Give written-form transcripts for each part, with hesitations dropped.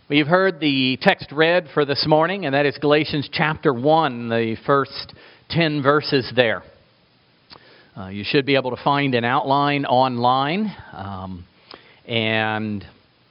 We've heard the text read for this morning, and that is Galatians chapter 1, the first 10 verses there. You should be able to find an outline online. And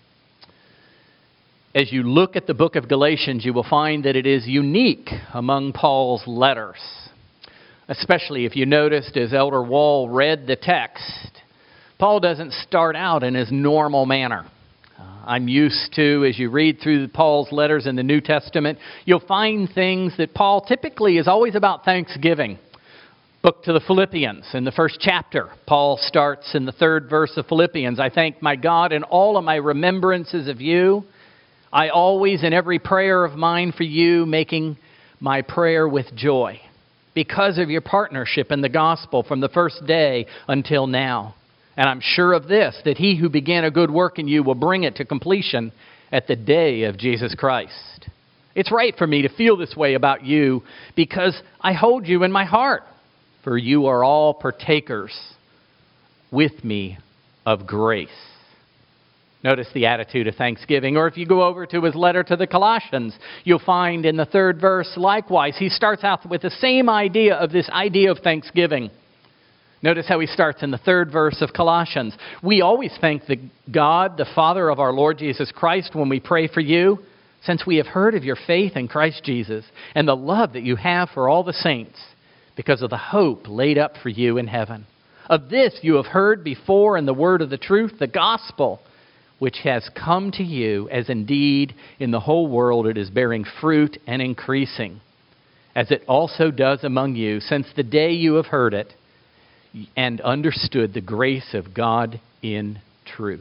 as you look at the book of Galatians, you will find that it is unique among Paul's letters. Especially if you noticed as Elder Wall read the text, Paul doesn't start out in his normal manner. I'm used to, as you read through Paul's letters in the New Testament, you'll find things that Paul typically is always about thanksgiving. Book to the Philippians, in the first chapter, Paul starts in the third verse of Philippians. I thank my God in all of my remembrances of you. I always, in every prayer of mine for you, making my prayer with joy, because of your partnership in the gospel from the first day until now. And I'm sure of this, that he who began a good work in you will bring it to completion at the day of Jesus Christ. It's right for me to feel this way about you because I hold you in my heart, for you are all partakers with me of grace. Notice the attitude of thanksgiving. Or if you go over to his letter to the Colossians, you'll find in the third verse, likewise, he starts out with the same idea of this idea of thanksgiving. Notice how he starts in the third verse of Colossians. We always thank the God, the Father of our Lord Jesus Christ, when we pray for you, since we have heard of your faith in Christ Jesus and the love that you have for all the saints, because of the hope laid up for you in heaven. Of this you have heard before in the word of the truth, the gospel, which has come to you, as indeed in the whole world it is bearing fruit and increasing, as it also does among you, since the day you have heard it and understood the grace of God in truth.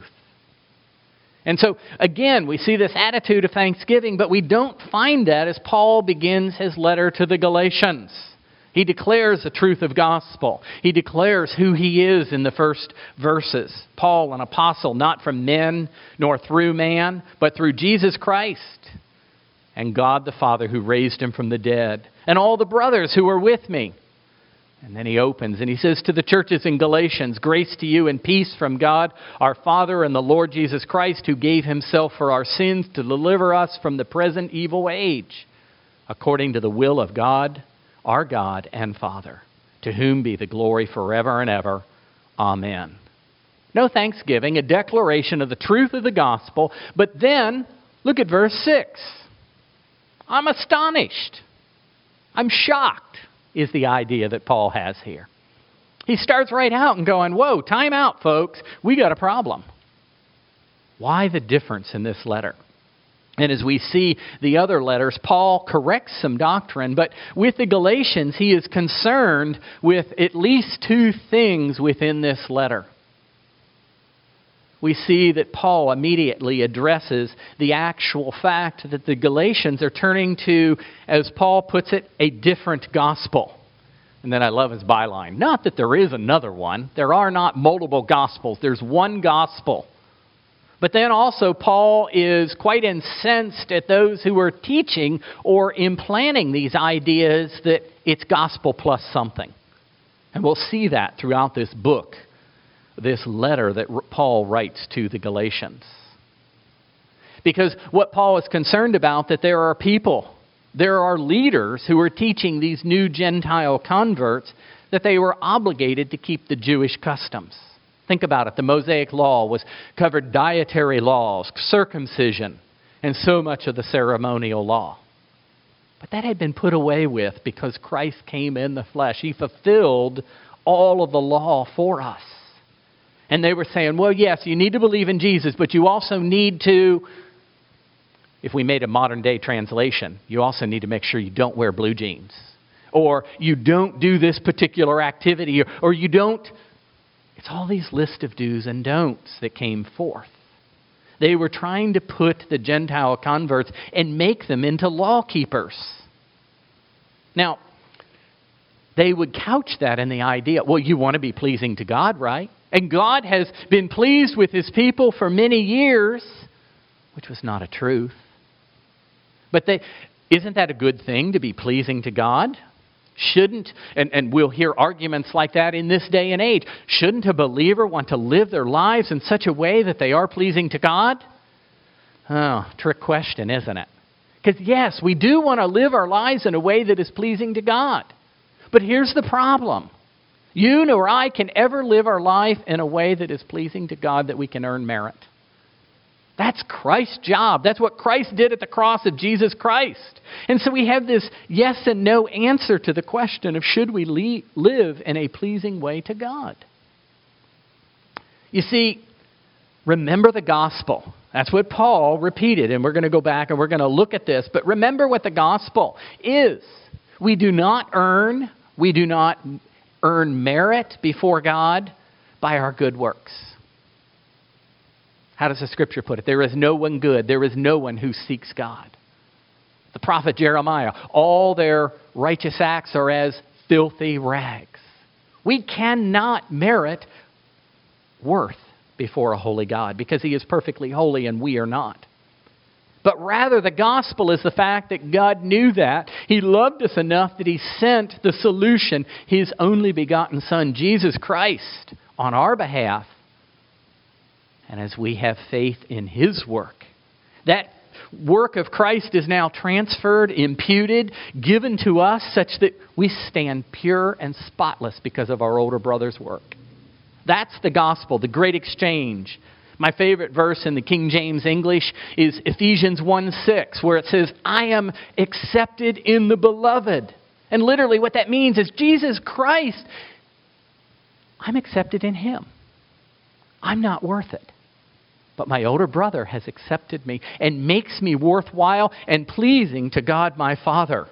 And so, again, we see this attitude of thanksgiving, but we don't find that as Paul begins his letter to the Galatians. He declares the truth of gospel. He declares who he is in the first verses. Paul, an apostle, not from men nor through man, but through Jesus Christ and God the Father who raised him from the dead, and all the brothers who are with me. And then he opens and he says to the churches in Galatians, grace to you and peace from God, our Father and the Lord Jesus Christ, who gave himself for our sins to deliver us from the present evil age, according to the will of God, our God and Father, to whom be the glory forever and ever. Amen. No thanksgiving, a declaration of the truth of the gospel. But then, look at verse 6. I'm astonished. I'm shocked, is the idea that Paul has here. He starts right out and going, whoa, time out, folks. We got a problem. Why the difference in this letter? And as we see the other letters, Paul corrects some doctrine, but with the Galatians, he is concerned with at least two things within this letter. We see that Paul immediately addresses the actual fact that the Galatians are turning to, as Paul puts it, a different gospel. And then I love his byline. Not that there is another one. There are not multiple gospels. There's one gospel. But then also Paul is quite incensed at those who are teaching or implanting these ideas that it's gospel plus something. And we'll see that throughout this book, this letter that Paul writes to the Galatians. Because what Paul is concerned about, that there are people, there are leaders who are teaching these new Gentile converts that they were obligated to keep the Jewish customs. Think about it. The Mosaic Law covered dietary laws, circumcision, and so much of the ceremonial law. But that had been put away with because Christ came in the flesh. He fulfilled all of the law for us. And they were saying, well, yes, you need to believe in Jesus, but you also need to, if we made a modern day translation, you also need to make sure you don't wear blue jeans. Or you don't do this particular activity. Or you don't. It's all these lists of do's and don'ts that came forth. They were trying to put the Gentile converts and make them into law keepers. Now, they would couch that in the idea, well, you want to be pleasing to God, right? And God has been pleased with his people for many years, which was not a truth. But isn't that a good thing to be pleasing to God? Shouldn't, and we'll hear arguments like that in this day and age, shouldn't a believer want to live their lives in such a way that they are pleasing to God? Oh, trick question, isn't it? Because yes, we do want to live our lives in a way that is pleasing to God. But here's the problem. You nor I can ever live our life in a way that is pleasing to God that we can earn merit. That's Christ's job. That's what Christ did at the cross of Jesus Christ. And so we have this yes and no answer to the question of should we live in a pleasing way to God. You see, remember the gospel. That's what Paul repeated, and we're going to go back and we're going to look at this. But remember what the gospel is. We do not earn merit before God by our good works. How does the Scripture put it? There is no one good. There is no one who seeks God. The prophet Jeremiah, all their righteous acts are as filthy rags. We cannot merit worth before a holy God because He is perfectly holy and we are not. But rather, the gospel is the fact that God knew that. He loved us enough that He sent the solution, His only begotten Son, Jesus Christ, on our behalf. And as we have faith in His work, that work of Christ is now transferred, imputed, given to us such that we stand pure and spotless because of our older brother's work. That's the gospel, the great exchange. My favorite verse in the King James English is Ephesians 1:6, where it says, I am accepted in the beloved. And literally what that means is Jesus Christ, I'm accepted in Him. I'm not worth it. But my older brother has accepted me and makes me worthwhile and pleasing to God my Father.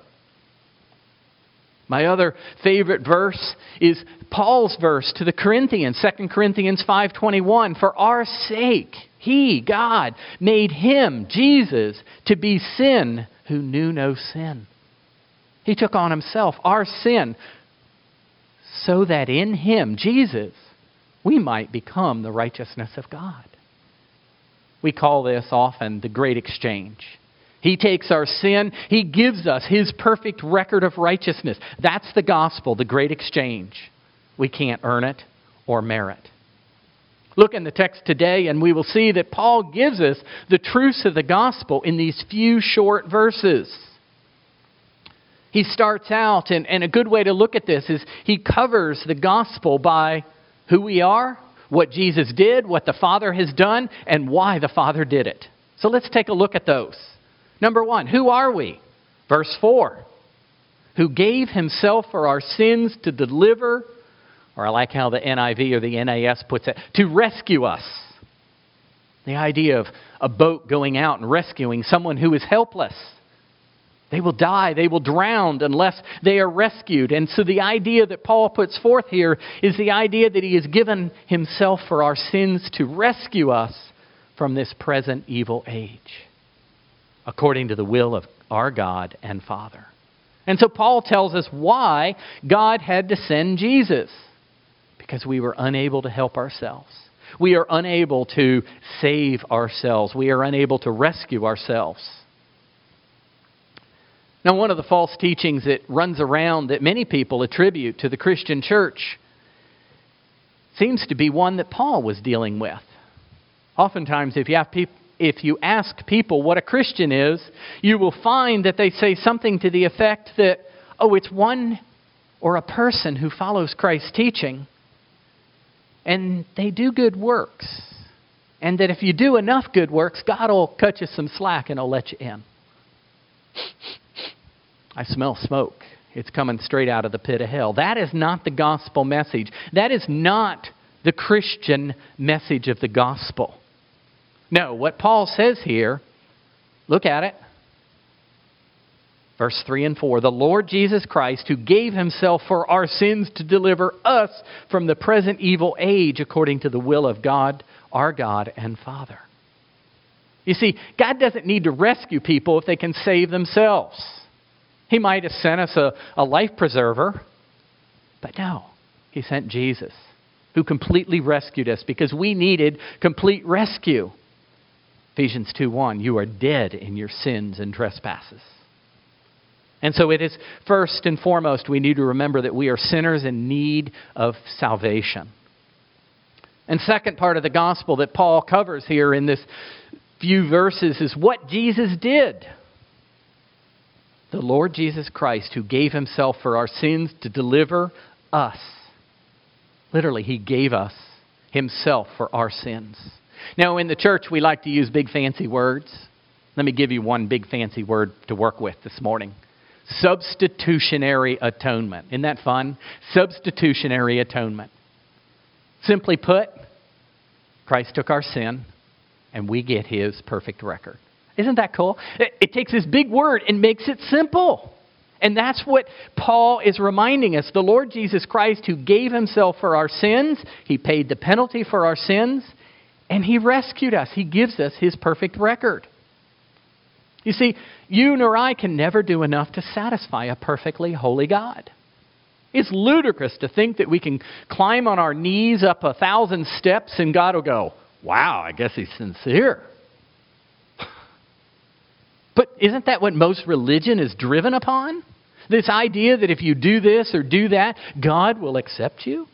My other favorite verse is Paul's verse to the Corinthians, 2 Corinthians 5:21. For our sake, He, God, made Him, Jesus, to be sin who knew no sin. He took on Himself our sin so that in Him, Jesus, we might become the righteousness of God. We call this often the great exchange. He takes our sin, He gives us His perfect record of righteousness. That's the gospel, the great exchange. We can't earn it or merit. Look in the text today and we will see that Paul gives us the truths of the gospel in these few short verses. He starts out, and a good way to look at this is he covers the gospel by who we are, what Jesus did, what the Father has done, and why the Father did it. So let's take a look at those. Number one, who are we? Verse 4. Who gave Himself for our sins to deliver, or I like how the NIV or the NAS puts it, to rescue us. The idea of a boat going out and rescuing someone who is helpless. They will die, they will drown unless they are rescued. And so the idea that Paul puts forth here is the idea that He has given Himself for our sins to rescue us from this present evil age, according to the will of our God and Father. And so Paul tells us why God had to send Jesus. Because we were unable to help ourselves. We are unable to save ourselves. We are unable to rescue ourselves. Now, one of the false teachings that runs around that many people attribute to the Christian church seems to be one that Paul was dealing with. Oftentimes, if you ask people what a Christian is, you will find that they say something to the effect that, oh, it's one or a person who follows Christ's teaching, and they do good works. And that if you do enough good works, God will cut you some slack and He'll let you in. I smell smoke. It's coming straight out of the pit of hell. That is not the gospel message. That is not the Christian message of the gospel. No, what Paul says here, look at it. Verse 3 and 4, the Lord Jesus Christ, who gave Himself for our sins to deliver us from the present evil age according to the will of God, our God and Father. You see, God doesn't need to rescue people if they can save themselves. He might have sent us a life preserver, but no, He sent Jesus, who completely rescued us because we needed complete rescue. Ephesians 2:1, you are dead in your sins and trespasses. And so it is first and foremost, we need to remember that we are sinners in need of salvation. And second part of the gospel that Paul covers here in this few verses is what Jesus did. The Lord Jesus Christ, who gave himself for our sins to deliver us. Literally, he gave us himself for our sins. Now, in the church, we like to use big fancy words. Let me give you one big fancy word to work with this morning. Substitutionary atonement. Isn't that fun? Substitutionary atonement. Simply put, Christ took our sin, and we get his perfect record. Isn't that cool? It takes this big word and makes it simple. And that's what Paul is reminding us. The Lord Jesus Christ, who gave himself for our sins, he paid the penalty for our sins, and he rescued us. He gives us his perfect record. You see, you nor I can never do enough to satisfy a perfectly holy God. It's ludicrous to think that we can climb on our knees up 1,000 steps and God will go, wow, I guess he's sincere. But isn't that what most religion is driven upon? This idea that if you do this or do that, God will accept you?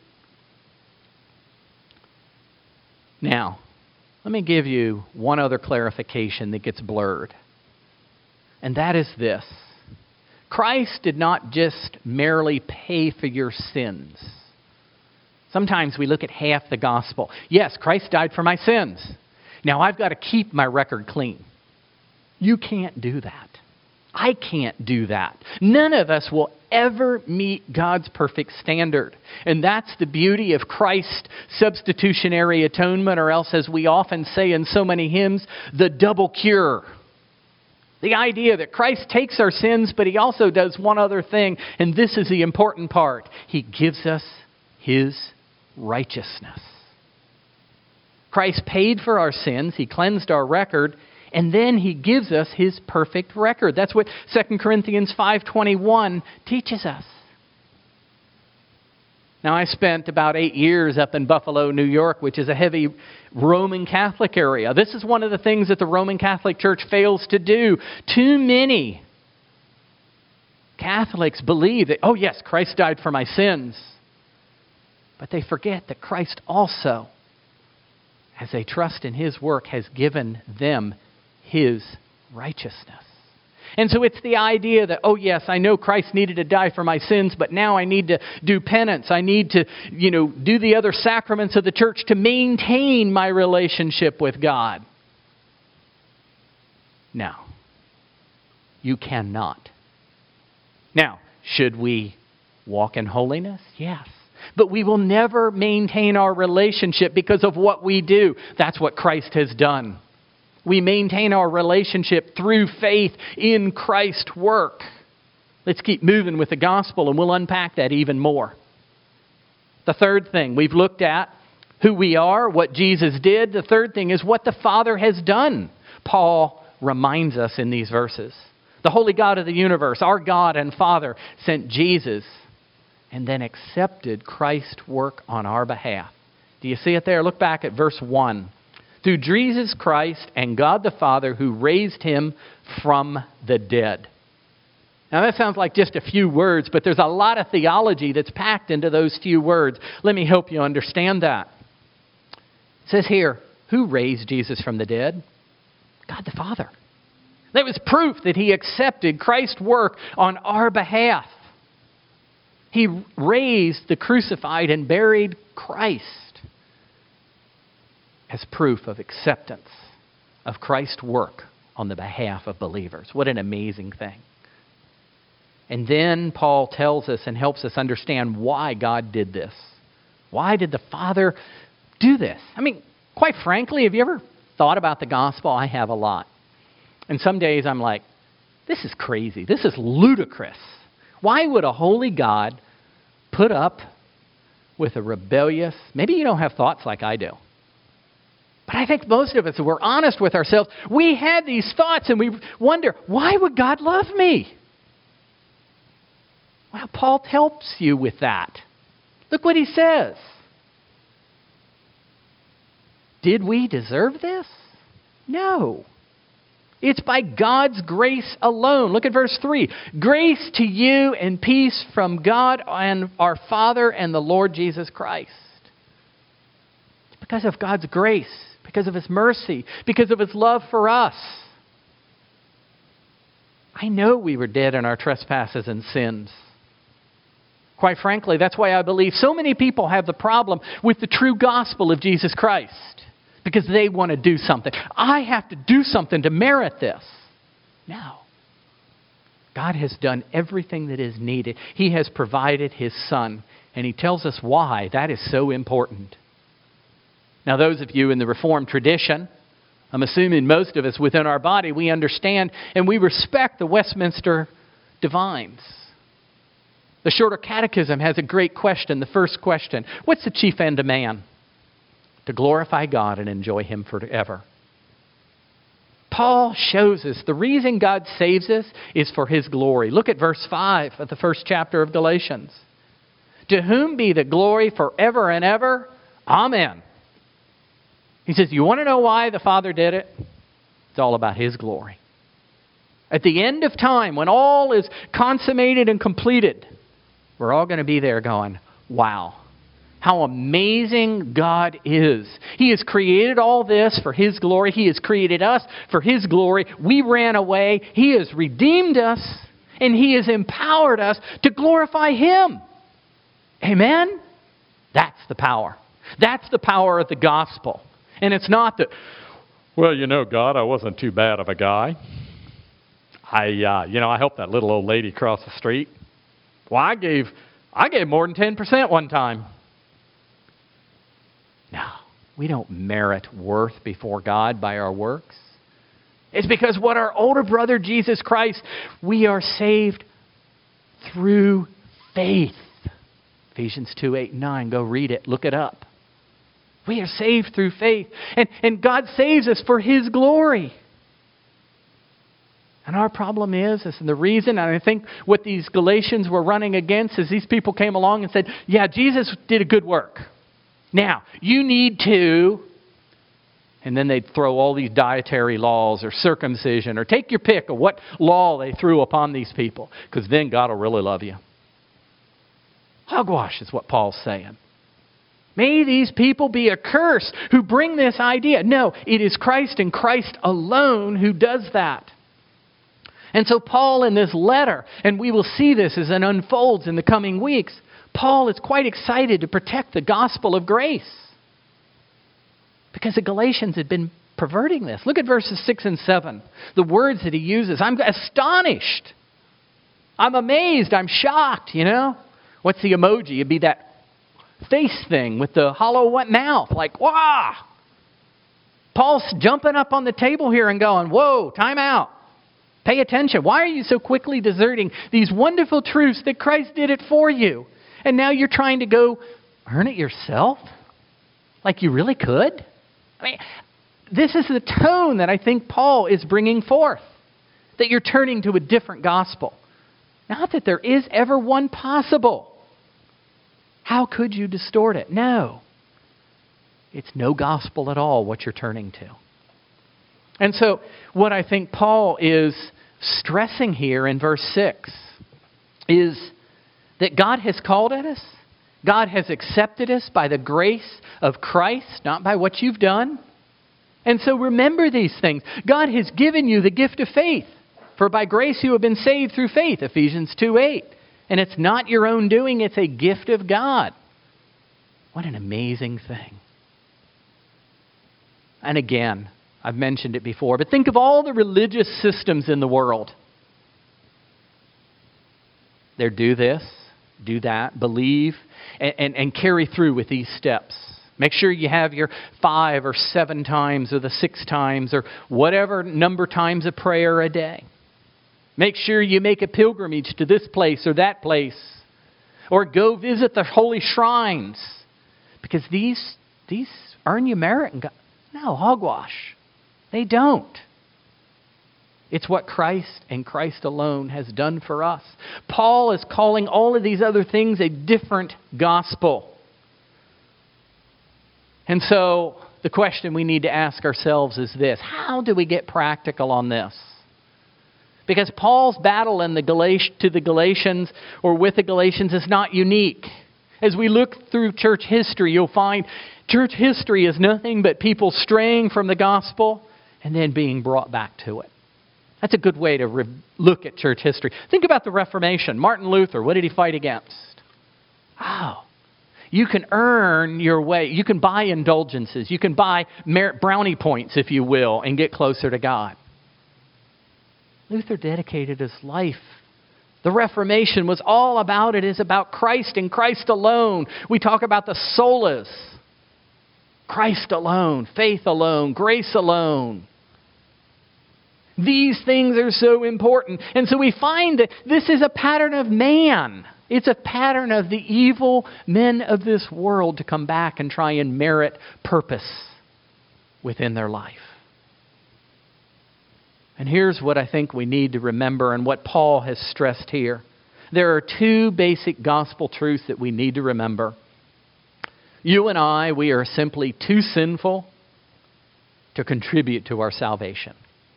Now, let me give you one other clarification that gets blurred. And that is this. Christ did not just merely pay for your sins. Sometimes we look at half the gospel. Yes, Christ died for my sins. Now I've got to keep my record clean. You can't do that. I can't do that. None of us will ever meet God's perfect standard. And that's the beauty of Christ's substitutionary atonement, or else, as we often say in so many hymns, the double cure. The idea that Christ takes our sins, but he also does one other thing, and this is the important part. He gives us his righteousness. Christ paid for our sins. He cleansed our record. And then he gives us his perfect record. That's what 2 Corinthians 5:21 teaches us. Now, I spent about 8 years up in Buffalo, New York, which is a heavy Roman Catholic area. This is one of the things that the Roman Catholic Church fails to do. Too many Catholics believe that, oh yes, Christ died for my sins. But they forget that Christ also, as they trust in his work, has given them his righteousness. And so it's the idea that, oh yes, I know Christ needed to die for my sins, but now I need to do penance. I need to, do the other sacraments of the church to maintain my relationship with God. No, you cannot. Now, should we walk in holiness? Yes. But we will never maintain our relationship because of what we do. That's what Christ has done. We maintain our relationship through faith in Christ's work. Let's keep moving with the gospel and we'll unpack that even more. The third thing, we've looked at who we are, what Jesus did. The third thing is what the Father has done. Paul reminds us in these verses. The holy God of the universe, our God and Father, sent Jesus and then accepted Christ's work on our behalf. Do you see it there? Look back at verse 1. Through Jesus Christ and God the Father who raised him from the dead. Now that sounds like just a few words, but there's a lot of theology that's packed into those few words. Let me help you understand that. It says here, who raised Jesus from the dead? God the Father. That was proof that he accepted Christ's work on our behalf. He raised the crucified and buried Christ as proof of acceptance of Christ's work on the behalf of believers. What an amazing thing. And then Paul tells us and helps us understand why God did this. Why did the Father do this? I mean, quite frankly, have you ever thought about the gospel? I have a lot. And some days I'm like, this is crazy. This is ludicrous. Why would a holy God put up with a rebellious, maybe you don't have thoughts like I do. But I think most of us, if we're honest with ourselves, we had these thoughts and we wonder, why would God love me? Well, Paul helps you with that. Look what he says. Did we deserve this? No. It's by God's grace alone. Look at verse 3. Grace to you and peace from God and our Father and the Lord Jesus Christ. It's because of God's grace. because of His mercy, because of His love for us. I know we were dead in our trespasses and sins. Quite frankly, that's why I believe so many people have the problem with the true gospel of Jesus Christ. Because they want to do something. I have to do something to merit this. No. God has done everything that is needed. He has provided His Son. And He tells us why that is so important. Now, those of you in the Reformed tradition, I'm assuming most of us within our body, we understand and we respect the Westminster Divines. The Shorter Catechism has a great question. The first question, what's the chief end of man? To glorify God and enjoy Him forever. Paul shows us the reason God saves us is for His glory. Look at verse 5 of the first chapter of Galatians. To whom be the glory forever and ever. Amen. He says, you want to know why the Father did it? It's all about His glory. At the end of time, when all is consummated and completed, we're all going to be there going, wow. How amazing God is. He has created all this for His glory. He has created us for His glory. We ran away. He has redeemed us. And He has empowered us to glorify Him. Amen? That's the power. That's the power of the gospel. And it's not that, well, you know, God, I wasn't too bad of a guy. I helped that little old lady cross the street. Well, I gave more than 10% one time. No, we don't merit worth before God by our works. It's because what our older brother Jesus Christ, we are saved through faith. Ephesians 2, 8, 9. Go read it. Look it up. We are saved through faith. And God saves us for His glory. And our problem is, and the reason, and I think what these Galatians were running against is these people came along and said, yeah, Jesus did a good work. Now, you need to, and then they'd throw all these dietary laws or circumcision or take your pick of what law they threw upon these people, because then God will really love you. Hogwash is what Paul's saying. May these people be accursed who bring this idea. No, it is Christ and Christ alone who does that. And so Paul in this letter, and we will see this as it unfolds in the coming weeks, Paul is quite excited to protect the gospel of grace. Because the Galatians had been perverting this. Look at verses 6 and 7. The words that he uses. I'm astonished. I'm amazed. I'm shocked, you know. What's the emoji? It'd be that face thing with the hollow mouth. Like, wow. Paul's jumping up on the table here and going, whoa, time out. Pay attention. Why are you so quickly deserting these wonderful truths that Christ did it for you? And now you're trying to go earn it yourself? Like you really could? I mean, this is the tone that I think Paul is bringing forth. That you're turning to a different gospel. Not that there is ever one possible. How could you distort it? No. It's no gospel at all what you're turning to. And so what I think Paul is stressing here in verse 6 is that God has called at us. God has accepted us by the grace of Christ, not by what you've done. And so remember these things. God has given you the gift of faith. For by grace you have been saved through faith, Ephesians 2:8. And it's not your own doing, it's a gift of God. What an amazing thing. And again, I've mentioned it before, but think of all the religious systems in the world. They do this, do that, believe, and carry through with these steps. Make sure you have your 5 or 7 times or the 6 times or whatever number times of prayer a day. Make sure you make a pilgrimage to this place or that place. Or go visit the holy shrines. Because these earn you merit. No, hogwash. They don't. It's what Christ and Christ alone has done for us. Paul is calling all of these other things a different gospel. And so the question we need to ask ourselves is this. How do we get practical on this? Because Paul's battle in to the Galatians or with the Galatians is not unique. As we look through church history, you'll find church history is nothing but people straying from the gospel and then being brought back to it. That's a good way to look at church history. Think about the Reformation. Martin Luther, what did he fight against? Oh, you can earn your way. You can buy indulgences. You can buy brownie points, if you will, and get closer to God. Luther dedicated his life. The Reformation was all about it. It's about Christ and Christ alone. We talk about the solas. Christ alone, faith alone, grace alone. These things are so important. And so we find that this is a pattern of man. It's a pattern of the evil men of this world to come back and try and merit purpose within their life. And here's what I think we need to remember and what Paul has stressed here. There are two basic gospel truths that we need to remember. You and I, we are simply too sinful to contribute to our salvation.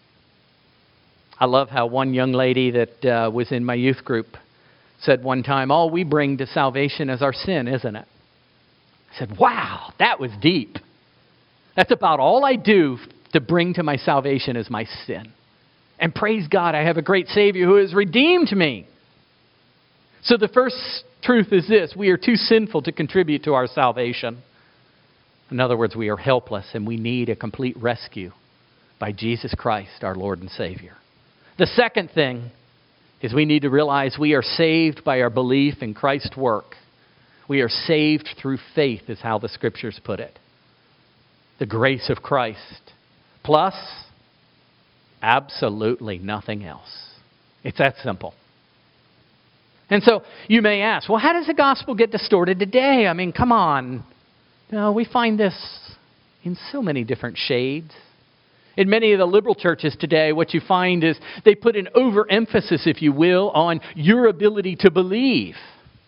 I love how one young lady that was in my youth group said one time, all we bring to salvation is our sin, isn't it? I said, wow, that was deep. That's about all I do to bring to my salvation is my sin. And praise God, I have a great Savior who has redeemed me. So the first truth is this: we are too sinful to contribute to our salvation. In other words, we are helpless and we need a complete rescue by Jesus Christ, our Lord and Savior. The second thing is we need to realize we are saved by our belief in Christ's work. We are saved through faith, is how the Scriptures put it. The grace of Christ. Plus, absolutely nothing else. It's that simple. And so you may ask, well, how does the gospel get distorted today? I mean, come on. No, we find this in so many different shades. In many of the liberal churches today, what you find is they put an overemphasis, if you will, on your ability to believe.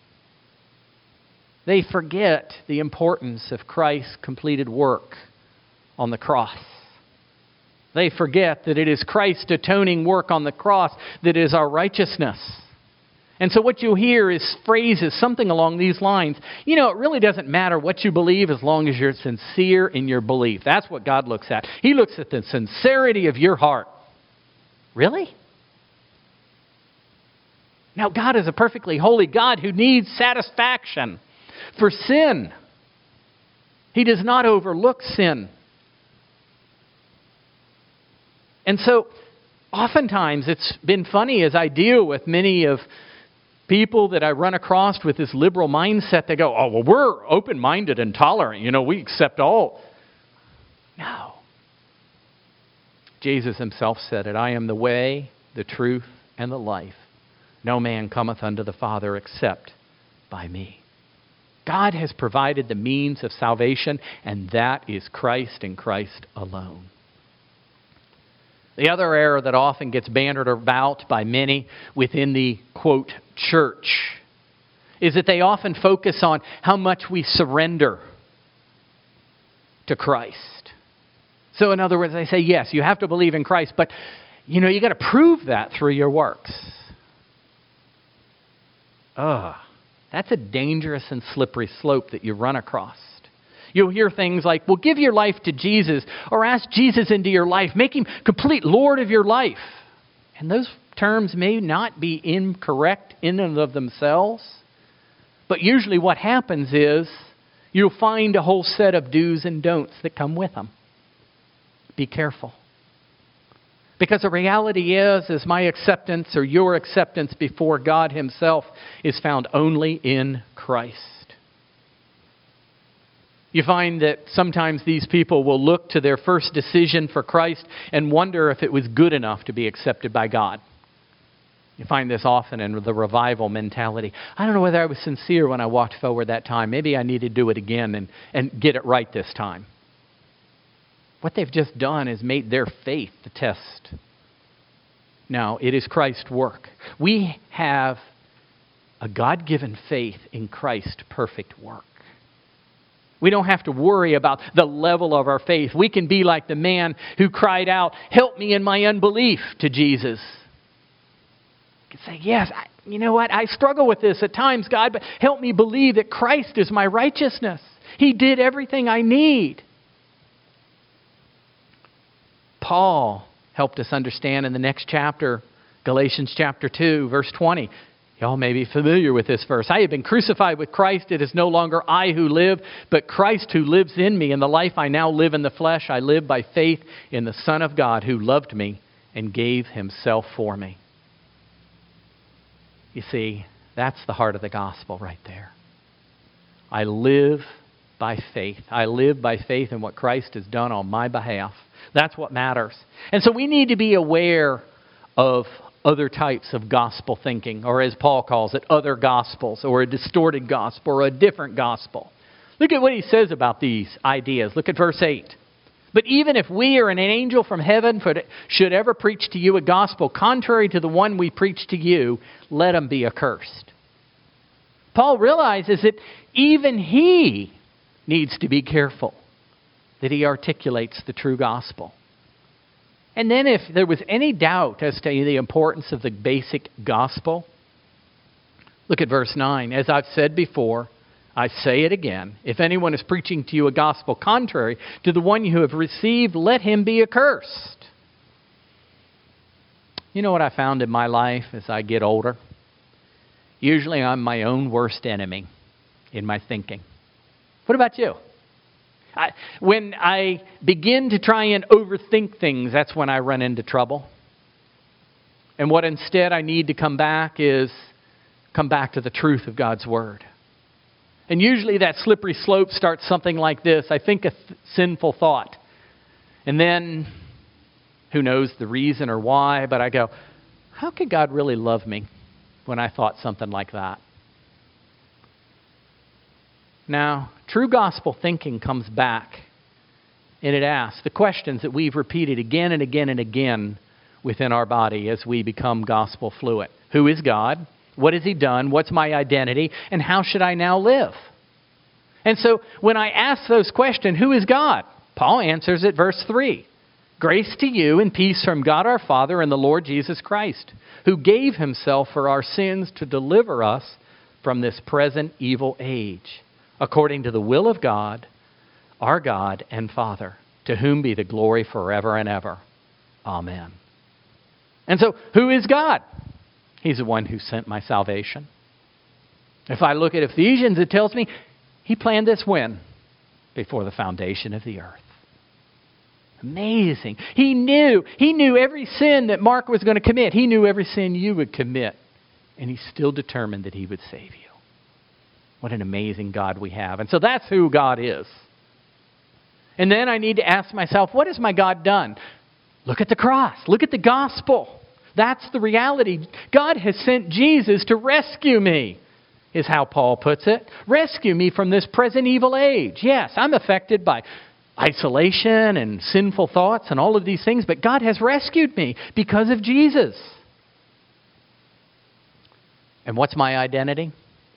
They forget the importance of Christ's completed work on the cross. They forget that it is Christ's atoning work on the cross that is our righteousness. And so what you'll hear is phrases, something along these lines. You know, it really doesn't matter what you believe as long as you're sincere in your belief. That's what God looks at. He looks at the sincerity of your heart. Really? Now, God is a perfectly holy God who needs satisfaction for sin. He does not overlook sin. And so, oftentimes, it's been funny as I deal with many of people that I run across with this liberal mindset. They go, oh, well, we're open-minded and tolerant. You know, we accept all. No. Jesus himself said it. I am the way, the truth, and the life. No man cometh unto the Father except by me. God has provided the means of salvation, and that is Christ and Christ alone. The other error that often gets bantered about by many within the, quote, church is that they often focus on how much we surrender to Christ. So in other words, they say, yes, you have to believe in Christ, but you know, you got to prove that through your works. That's a dangerous and slippery slope that you run across. You'll hear things like, well, give your life to Jesus, or ask Jesus into your life. Make him complete Lord of your life. And those terms may not be incorrect in and of themselves, but usually what happens is you'll find a whole set of do's and don'ts that come with them. Be careful. Because the reality is my acceptance or your acceptance before God himself is found only in Christ. You find that sometimes these people will look to their first decision for Christ and wonder if it was good enough to be accepted by God. You find this often in the revival mentality. I don't know whether I was sincere when I walked forward that time. Maybe I need to do it again and get it right this time. What they've just done is made their faith the test. Now, it is Christ's work. We have a God-given faith in Christ's perfect work. We don't have to worry about the level of our faith. We can be like the man who cried out, "Help me in my unbelief," to Jesus. You can say, yes, you know what? I struggle with this at times, God, but help me believe that Christ is my righteousness. He did everything I need. Paul helped us understand in the next chapter, Galatians chapter 2, verse 20. Y'all may be familiar with this verse. I have been crucified with Christ. It is no longer I who live, but Christ who lives in me. In the life I now live in the flesh, I live by faith in the Son of God who loved me and gave himself for me. You see, that's the heart of the gospel right there. I live by faith. I live by faith in what Christ has done on my behalf. That's what matters. And so we need to be aware of other types of gospel thinking, or as Paul calls it, other gospels, or a distorted gospel, or a different gospel. Look at what he says about these ideas. Look at verse 8. But even if we or an angel from heaven should ever preach to you a gospel contrary to the one we preach to you, let him be accursed. Paul realizes that even he needs to be careful that he articulates the true gospel. And then if there was any doubt as to the importance of the basic gospel, look at verse 9. As I've said before, I say it again. If anyone is preaching to you a gospel contrary to the one you have received, let him be accursed. You know what I found in my life as I get older? Usually I'm my own worst enemy in my thinking. What about you? When I begin to try and overthink things, that's when I run into trouble. And what instead I need to come back to the truth of God's Word. And usually that slippery slope starts something like this. I think a sinful thought. And then, who knows the reason or why, but I go, how could God really love me when I thought something like that? Now, true gospel thinking comes back and it asks the questions that we've repeated again and again and again within our body as we become gospel fluent. Who is God? What has He done? What's my identity? And how should I now live? And so when I ask those questions, who is God? Paul answers at verse 3. Grace to you and peace from God our Father and the Lord Jesus Christ, who gave Himself for our sins to deliver us from this present evil age, according to the will of God, our God and Father, to whom be the glory forever and ever. Amen. And so, who is God? He's the one who sent my salvation. If I look at Ephesians, it tells me He planned this when? Before the foundation of the earth. Amazing. He knew every sin that Mark was going to commit. He knew every sin you would commit. And He's still determined that He would save you. What an amazing God we have. And so that's who God is. And then I need to ask myself, what has my God done? Look at the cross. Look at the gospel. That's the reality. God has sent Jesus to rescue me, is how Paul puts it. Rescue me from this present evil age. Yes, I'm affected by isolation and sinful thoughts and all of these things, but God has rescued me because of Jesus. And what's my identity?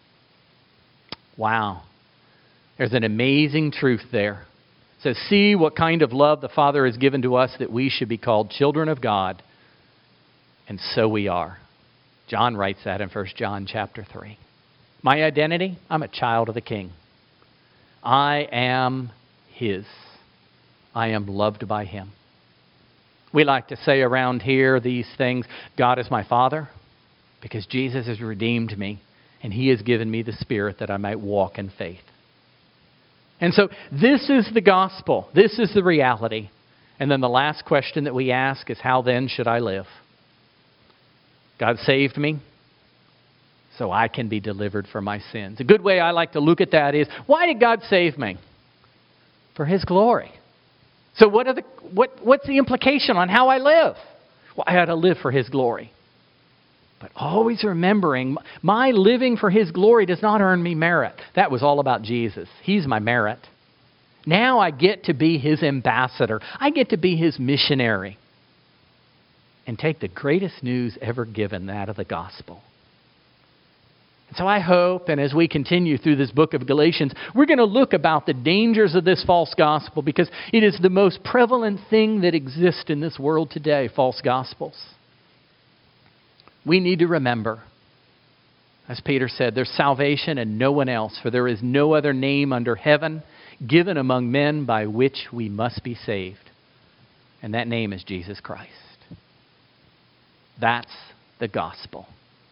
Wow. There's an amazing truth there. It says, see what kind of love the Father has given to us that we should be called children of God. And so we are. John writes that in 1 John chapter 3. My identity? I'm a child of the King. I am His. I am loved by Him. We like to say around here these things, God is my Father because Jesus has redeemed me and He has given me the Spirit that I might walk in faith. And so this is the gospel. This is the reality. And then the last question that we ask is, how then should I live? God saved me so I can be delivered from my sins. A good way I like to look at that is, why did God save me? For His glory. So what's the implication on how I live? Well, I ought to live for His glory. But always remembering, my living for His glory does not earn me merit. That was all about Jesus. He's my merit. Now I get to be His ambassador. I get to be His missionary. And take the greatest news ever given, that of the gospel. And so I hope, and as we continue through this book of Galatians, we're going to look about the dangers of this false gospel, because it is the most prevalent thing that exists in this world today, false gospels. We need to remember, as Peter said, there's salvation in no one else, for there is no other name under heaven given among men by which we must be saved. And that name is Jesus Christ. That's the gospel.